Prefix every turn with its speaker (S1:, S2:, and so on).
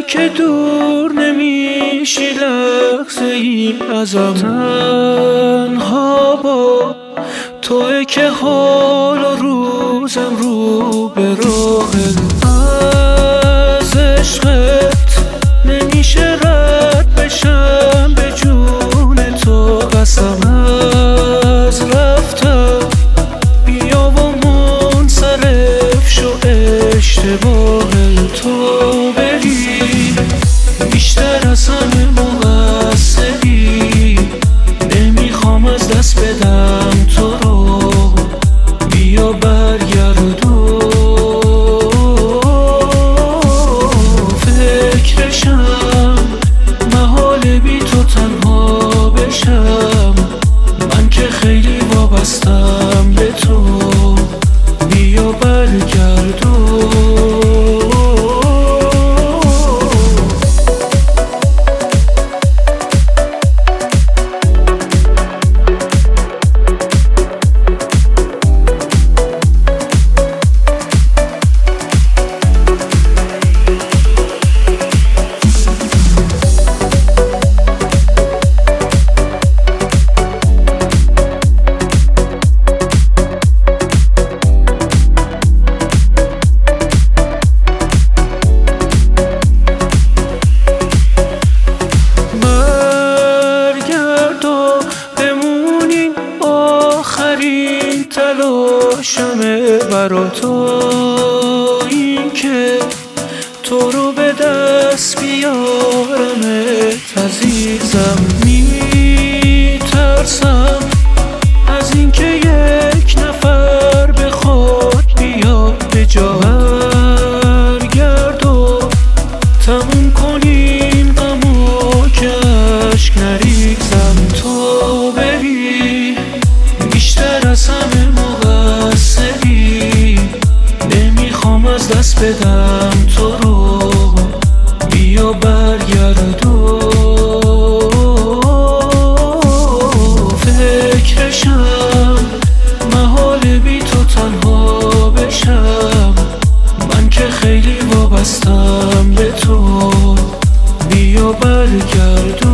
S1: که دور نمیشی لحظه ای ازم، تنها با توئه که حال و روزم رو به راه از عشقت نمیشه رد بشم، به جون تو قسم از رفتم بیا و منصرف شو، اشتباه تو بری بیشتر از همه مقصری، نمیخوام از دست بدم تو رو، بیا برگردو فکرشم محاله بی تو تنها بشم، من که خیلی وابستم به تو، بیا برگردو. تلاشمه برا تو این که تو رو به دست بیارمت عزیزم، میترسم از این که یک نفر بخواد بیاد به جا، برگرد و تموم کنیم غمو که اشک نریزم، تو بری بیشتر از همه مقصری، نمیخوام از دست بدم تو رو، بیا برگردو فکرشم محاله بی تو تنها بشم، من که خیلی وابستم به تو، بیا برگردو.